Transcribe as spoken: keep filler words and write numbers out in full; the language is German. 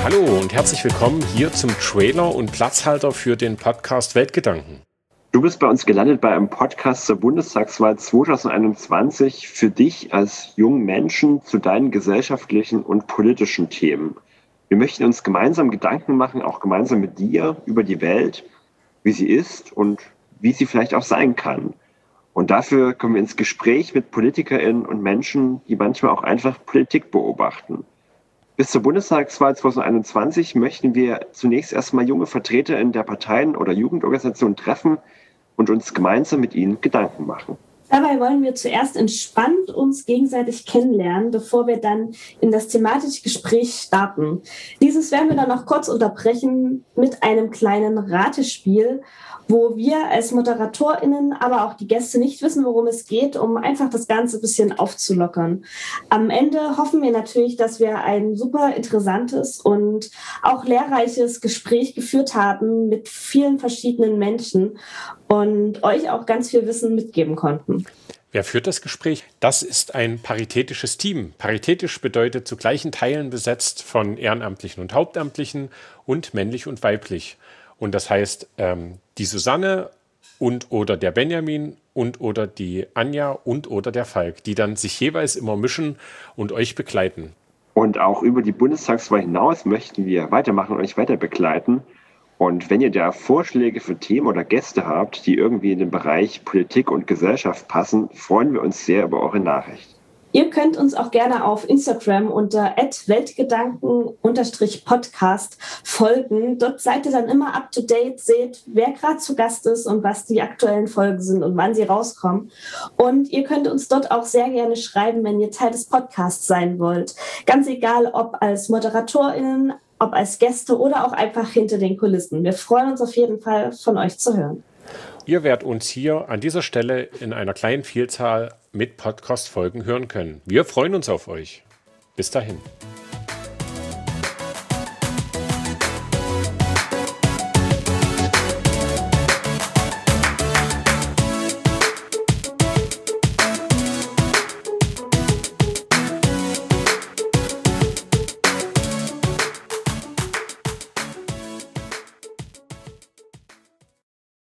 Hallo und herzlich willkommen hier zum Trailer und Platzhalter für den Podcast Weltgedanken. Du bist bei uns gelandet bei einem Podcast zur Bundestagswahl zwanzig einundzwanzig für dich als jungen Menschen zu deinen gesellschaftlichen und politischen Themen. Wir möchten uns gemeinsam Gedanken machen, auch gemeinsam mit dir, über die Welt, wie sie ist und wie sie vielleicht auch sein kann. Und dafür kommen wir ins Gespräch mit PolitikerInnen und Menschen, die manchmal auch einfach Politik beobachten. Bis zur Bundestagswahl zwanzig einundzwanzig möchten wir zunächst erstmal junge VertreterInnen der Parteien oder Jugendorganisationen treffen und uns gemeinsam mit ihnen Gedanken machen. Dabei wollen wir zuerst entspannt uns gegenseitig kennenlernen, bevor wir dann in das thematische Gespräch starten. Dieses werden wir dann noch kurz unterbrechen mit einem kleinen Ratespiel, wo wir als ModeratorInnen, aber auch die Gäste nicht wissen, worum es geht, um einfach das Ganze ein bisschen aufzulockern. Am Ende hoffen wir natürlich, dass wir ein super interessantes und auch lehrreiches Gespräch geführt haben mit vielen verschiedenen Menschen und euch auch ganz viel Wissen mitgeben konnten. Wer führt das Gespräch? Das ist ein paritätisches Team. Paritätisch bedeutet zu gleichen Teilen besetzt von Ehrenamtlichen und Hauptamtlichen und männlich und weiblich. Und das heißt, ähm, die Susanne und oder der Benjamin und oder die Anja und oder der Falk, die dann sich jeweils immer mischen und euch begleiten. Und auch über die Bundestagswahl hinaus möchten wir weitermachen und euch weiter begleiten. Und wenn ihr da Vorschläge für Themen oder Gäste habt, die irgendwie in den Bereich Politik und Gesellschaft passen, freuen wir uns sehr über eure Nachricht. Ihr könnt uns auch gerne auf Instagram unter at weltgedanken podcast folgen. Dort seid ihr dann immer up to date, seht, wer gerade zu Gast ist und was die aktuellen Folgen sind und wann sie rauskommen. Und ihr könnt uns dort auch sehr gerne schreiben, wenn ihr Teil des Podcasts sein wollt. Ganz egal, ob als ModeratorInnen, ob als Gäste oder auch einfach hinter den Kulissen. Wir freuen uns auf jeden Fall, von euch zu hören. Ihr werdet uns hier an dieser Stelle in einer kleinen Vielzahl mit Podcast-Folgen hören können. Wir freuen uns auf euch. Bis dahin.